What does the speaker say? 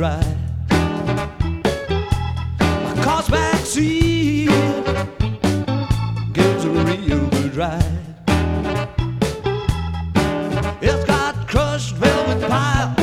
ride. My car's backseat gives a real good ride. It's got crushed velvet pie